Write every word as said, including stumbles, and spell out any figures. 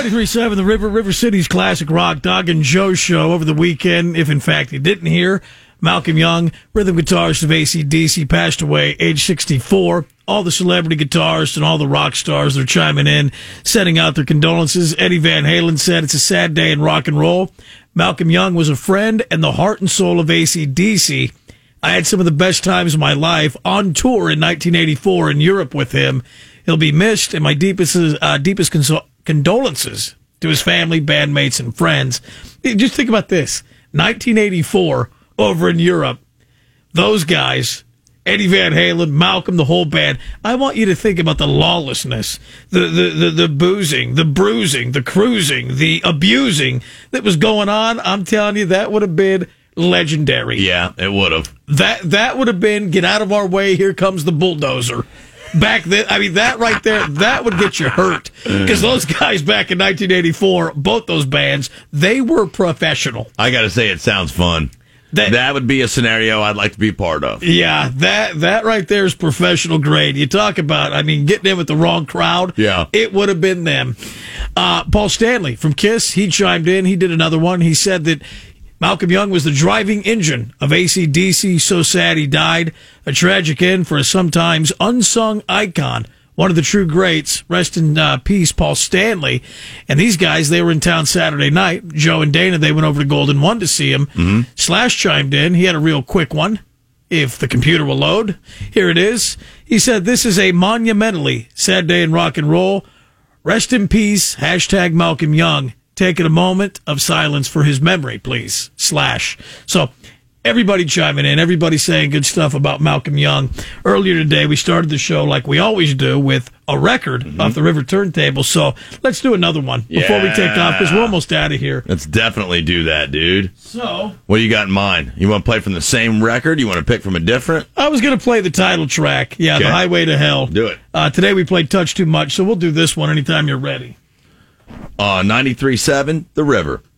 ninety-three point seven, the River River City's classic rock, Doug and Joe show over the weekend. If, in fact, you didn't hear, Malcolm Young, rhythm guitarist of A C D C, passed away age sixty-four. All the celebrity guitarists and all the rock stars are chiming in, sending out their condolences. Eddie Van Halen said it's a sad day in rock and roll. Malcolm Young was a friend and the heart and soul of A C D C. I had some of the best times of my life on tour in nineteen eighty-four in Europe with him. He'll be missed, and my deepest uh, deepest consol- condolences to his family, bandmates, and friends. Just think about this. nineteen eighty-four, over in Europe, those guys, Eddie Van Halen, Malcolm, the whole band. I want you to think about the lawlessness, the, the, the, the boozing, the bruising, the cruising, the abusing that was going on. I'm telling you, that would have been legendary. Yeah, it would have. That that would have been, get out of our way, here comes the bulldozer. Back then, I mean, that right there, that would get you hurt. Because those guys back in nineteen eighty-four, both those bands, they were professional. I got to say, it sounds fun. That, that would be a scenario I'd like to be part of. Yeah, that that right there is professional grade. You talk about, I mean, getting in with the wrong crowd. Yeah. It would have been them. Uh, Paul Stanley from Kiss, he chimed in. He did another one. He said that Malcolm Young was the driving engine of A C D C. So sad he died. A tragic end for a sometimes unsung icon. One of the true greats. Rest in uh, peace, Paul Stanley. And these guys, they were in town Saturday night. Joe and Dana, they went over to Golden One to see him. Mm-hmm. Slash chimed in. He had a real quick one. If the computer will load. Here it is. He said, this is a monumentally sad day in rock and roll. Rest in peace. Hashtag Malcolm Young. Taking a moment of silence for his memory, please. Slash. So, everybody chiming in, everybody saying good stuff about Malcolm Young. Earlier today, we started the show like we always do with a record mm-hmm. off the River Turntable. So, let's do another one before yeah. we take off, because we're almost out of here. Let's definitely do that, dude. So, what do you got in mind? You want to play from the same record? You want to pick from a different? I was going to play the title track. Yeah, okay. The Highway to Hell. Do it. Uh, today we played Touch Too Much, so we'll do this one anytime you're ready. Uh, ninety-three point seven, The River.